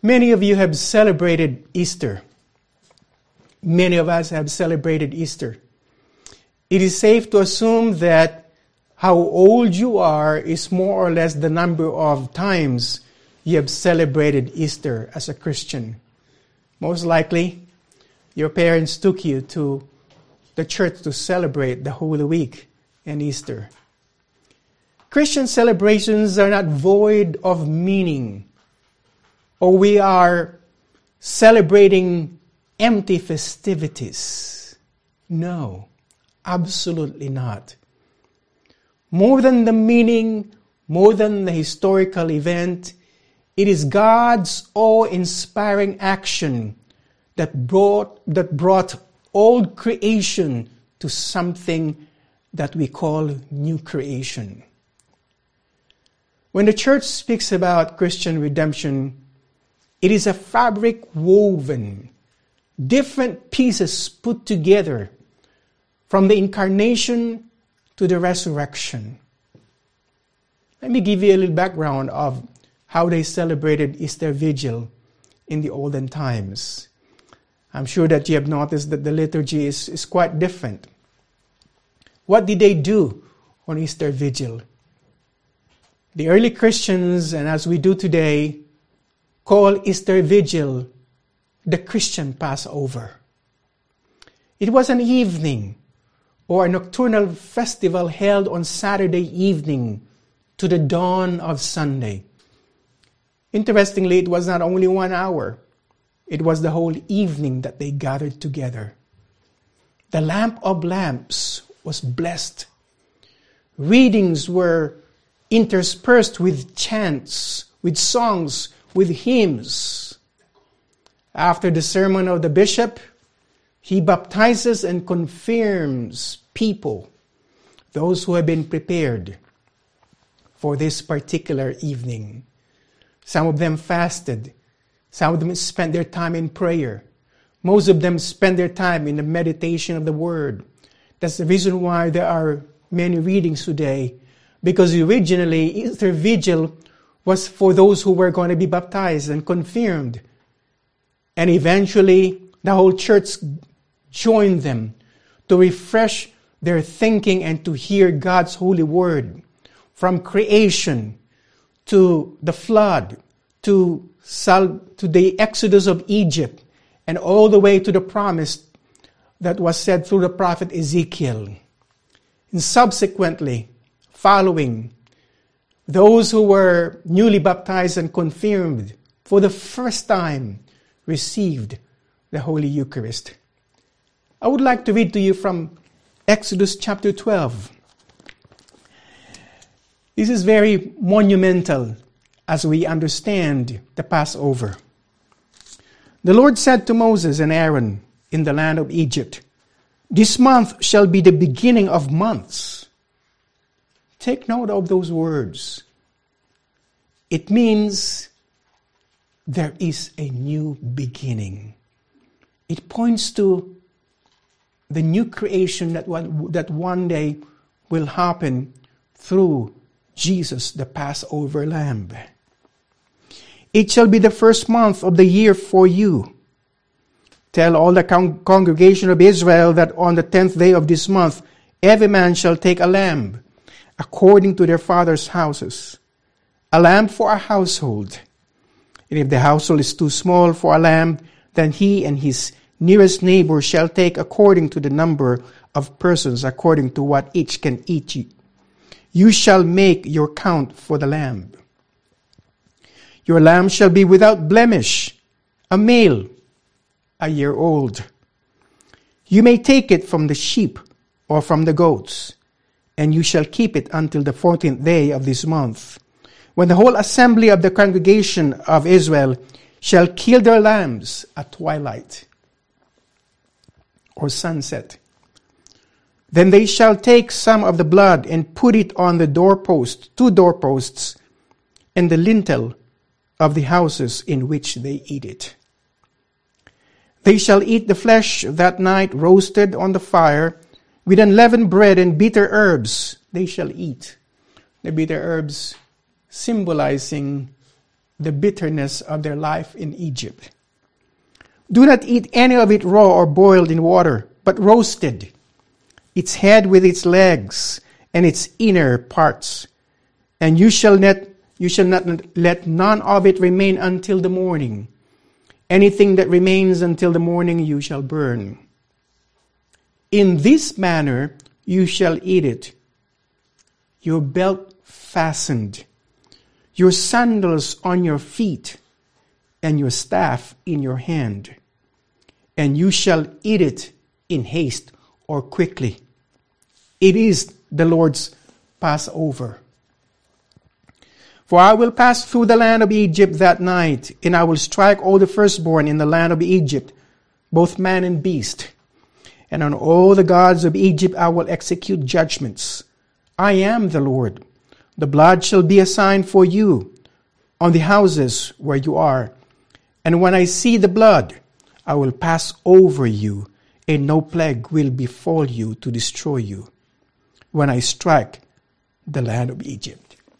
Many of you have celebrated Easter. Many of us have celebrated Easter. It is safe to assume that how old you are is more or less the number of times you have celebrated Easter as a Christian. Most likely, your parents took you to the church to celebrate the Holy Week and Easter. Christian celebrations are not void of meaning, or we are celebrating empty festivities. No, absolutely not. More than the meaning, more than the historical event, it is God's awe-inspiring action that brought old creation to something that we call new creation. When the church speaks about Christian redemption, it is a fabric woven, different pieces put together from the incarnation to the resurrection. Let me give you a little background of how they celebrated Easter Vigil in the olden times. I'm sure that you have noticed that the liturgy is quite different. What did they do on Easter Vigil? The early Christians, and as we do today, call Easter Vigil the Christian Passover. It was an evening or a nocturnal festival held on Saturday evening to the dawn of Sunday. Interestingly, it was not only 1 hour. It was the whole evening that they gathered together. The lamp of lamps was blessed. Readings were interspersed with chants, with songs, with hymns. After the sermon of the bishop, he baptizes and confirms people, those who have been prepared for this particular evening. Some of them fasted. Some of them spent their time in prayer. Most of them spent their time in the meditation of the Word. That's the reason why there are many readings today, because originally Easter Vigil was for those who were going to be baptized and confirmed. And eventually the whole church joined them to refresh their thinking and to hear God's holy word. From creation to the flood, to the exodus of Egypt, and all the way to the promise that was said through the prophet Ezekiel. And subsequently, following, those who were newly baptized and confirmed for the first time received the Holy Eucharist. I would like to read to you from Exodus chapter 12. This is very monumental as we understand the Passover. The Lord said to Moses and Aaron in the land of Egypt, "This month shall be the beginning of months." Take note of those words. It means there is a new beginning. It points to the new creation that one day will happen through Jesus, the Passover Lamb. "It shall be the first month of the year for you. Tell all the congregation of Israel that on the 10th day of this month, every man shall take a lamb, according to their fathers' houses, a lamb for a household. And if the household is too small for a lamb, then he and his nearest neighbor shall take according to the number of persons, according to what each can eat. You shall make your count for the lamb. Your lamb shall be without blemish, a male, a year old. You may take it from the sheep or from the goats, and you shall keep it until the 14th day of this month, when the whole assembly of the congregation of Israel shall kill their lambs at twilight or sunset. Then they shall take some of the blood and put it on the two doorposts, and the lintel of the houses in which they eat it. They shall eat the flesh that night roasted on the fire, with unleavened bread and bitter herbs they shall eat." The bitter herbs symbolizing the bitterness of their life in Egypt. Do not eat any of it raw or boiled in water, but roasted, its head with its legs and its inner parts. And you shall not let none of it remain until the morning. Anything that remains until the morning you shall burn. In this manner you shall eat it, your belt fastened, your sandals on your feet, and your staff in your hand. And you shall eat it in haste or quickly. It is the Lord's Passover. For I will pass through the land of Egypt that night, and I will strike all the firstborn in the land of Egypt, both man and beast. And on all the gods of Egypt I will execute judgments. I am the Lord. The blood shall be a sign for you on the houses where you are. And when I see the blood, I will pass over you, and no plague will befall you to destroy you when I strike the land of Egypt.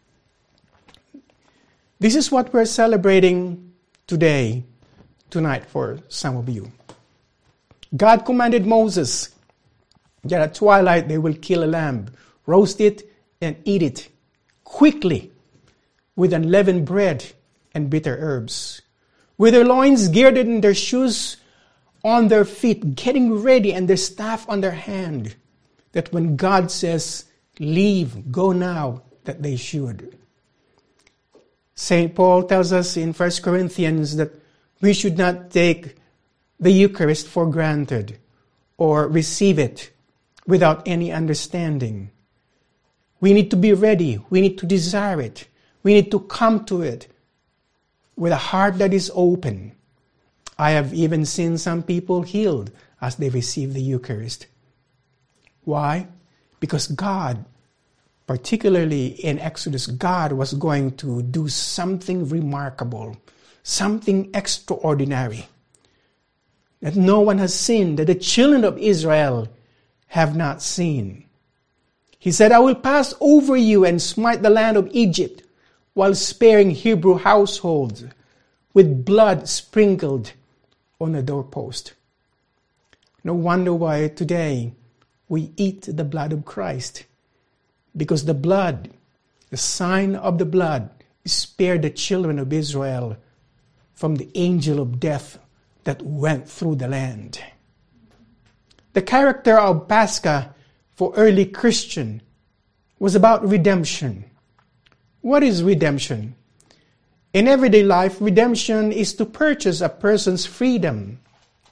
This is what we're celebrating tonight for some of you. God commanded Moses that at twilight they will kill a lamb, roast it, and eat it quickly with unleavened bread and bitter herbs, with their loins girded and their shoes on their feet, getting ready, and their staff on their hand, that when God says, leave, go now, that they should. St. Paul tells us in 1 Corinthians that we should not take the Eucharist for granted or receive it without any understanding. We need to be ready. We need to desire it. We need to come to it with a heart that is open. I have even seen some people healed as they receive the Eucharist. Why? Because God, particularly in Exodus, God was going to do something remarkable, something extraordinary that no one has seen, that the children of Israel have not seen. He said, I will pass over you and smite the land of Egypt while sparing Hebrew households with blood sprinkled on the doorpost. No wonder why today we eat the blood of Christ. Because the blood, the sign of the blood, spared the children of Israel from the angel of death that went through the land. The character of Pascha for early Christian was about redemption. What is redemption? In everyday life, redemption is to purchase a person's freedom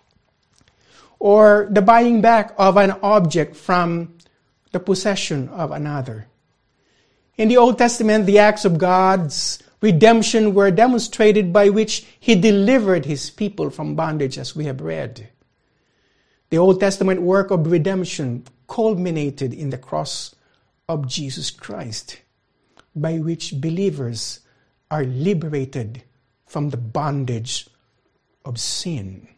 or the buying back of an object from the possession of another. In the Old Testament, the acts of God's redemption were demonstrated by which He delivered His people from bondage, as we have read. The Old Testament work of redemption culminated in the cross of Jesus Christ, by which believers are liberated from the bondage of sin.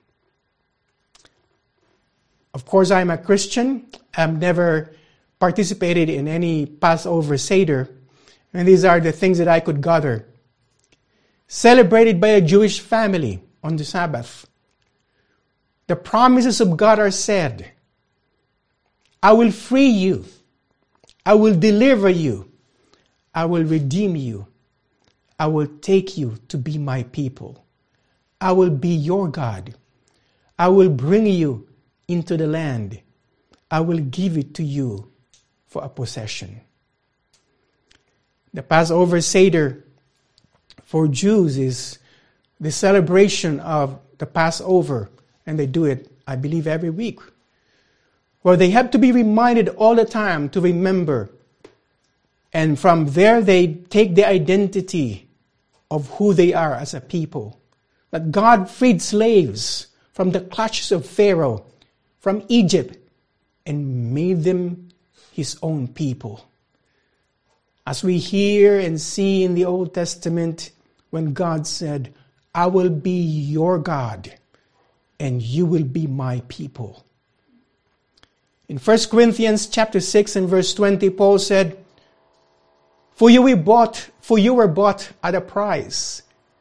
Of course, I'm a Christian. I've never participated in any Passover Seder, and these are the things that I could gather. Celebrated by a Jewish family on the Sabbath. The promises of God are said, I will free you, I will deliver you, I will redeem you, I will take you to be my people, I will be your God, I will bring you into the land, I will give it to you for a possession. The Passover Seder for Jews is the celebration of the Passover, and they do it, I believe, every week, where they have to be reminded all the time to remember, and from there they take the identity of who they are as a people. That God freed slaves from the clutches of Pharaoh, from Egypt, and made them His own people. As we hear and see in the Old Testament, when God said, I will be your God, and you will be my people. In 1 Corinthians chapter 6 and verse 20, Paul said, For you were bought at a price.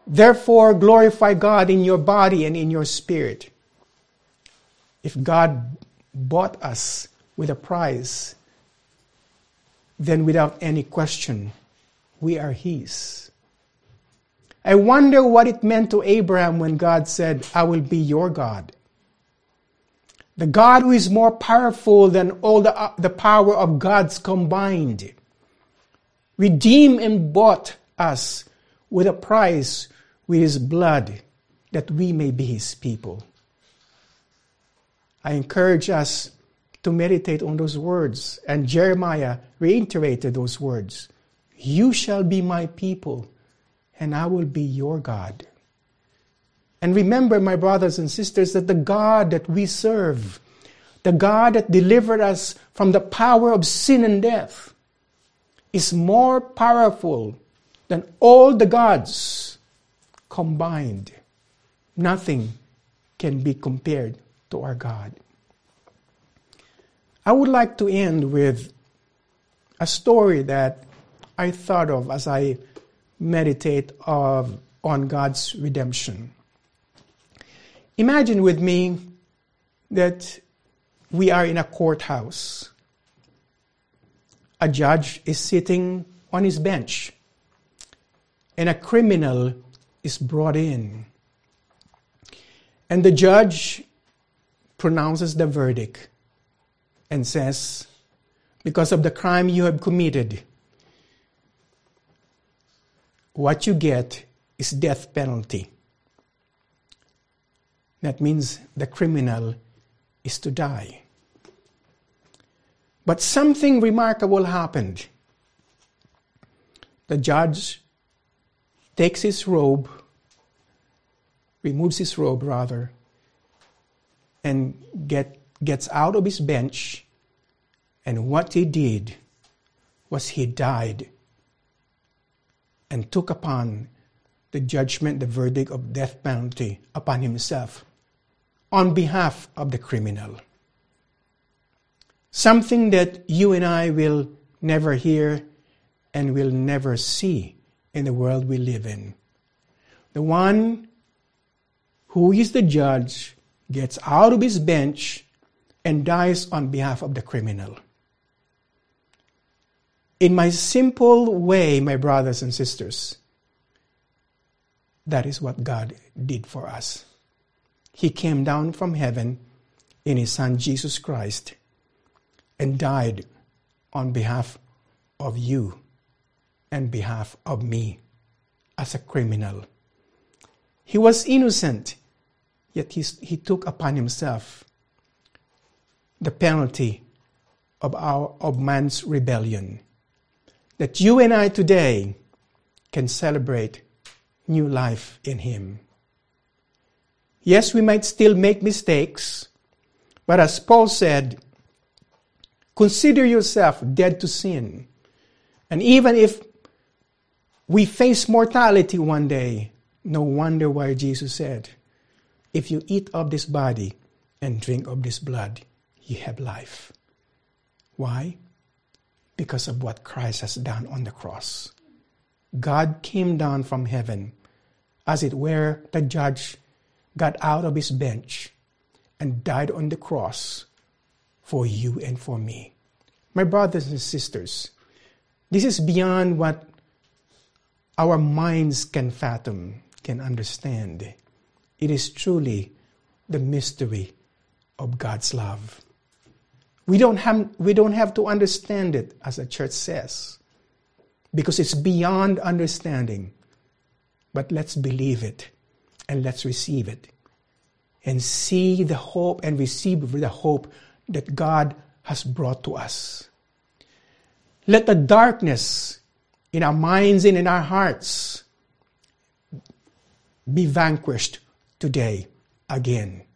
Therefore, glorify God in your body and in your spirit. If God bought us with a price, then without any question, we are His. I wonder what it meant to Abraham when God said, I will be your God. The God who is more powerful than all the power of gods combined, redeemed and bought us with a price with His blood, that we may be His people. I encourage us to meditate on those words. And Jeremiah reiterated those words. You shall be my people, and I will be your God. And remember, my brothers and sisters, that the God that we serve, the God that delivered us from the power of sin and death, is more powerful than all the gods combined. Nothing can be compared to our God. I would like to end with a story that I thought of as I meditate on God's redemption. Imagine with me that we are in a courthouse. A judge is sitting on his bench, and a criminal is brought in. And the judge pronounces the verdict and says, because of the crime you have committed, what you get is death penalty. That means the criminal is to die. But something remarkable happened. The judge takes his robe, removes his robe rather, and gets out of his bench, and what he did was he died and took upon the judgment, the verdict of death penalty upon himself on behalf of the criminal. Something that you and I will never hear and will never see in the world we live in. The one who is the judge gets out of his bench and dies on behalf of the criminal. In my simple way, my brothers and sisters, that is what God did for us. He came down from heaven in His Son Jesus Christ and died on behalf of you and behalf of me as a criminal. He was innocent, yet he took upon himself the penalty of man's rebellion, that you and I today can celebrate new life in Him. Yes, we might still make mistakes, but as Paul said, consider yourself dead to sin. And even if we face mortality one day, no wonder why Jesus said, if you eat of this body and drink of this blood, you have life. Why? Because of what Christ has done on the cross. God came down from heaven, as it were, the judge got out of his bench and died on the cross for you and for me. My brothers and sisters, this is beyond what our minds can fathom, can understand. It is truly the mystery of God's love. We don't have to understand it, as the church says, because it's beyond understanding. But let's believe it and let's receive it and see the hope and receive the hope that God has brought to us. Let the darkness in our minds and in our hearts be vanquished today again.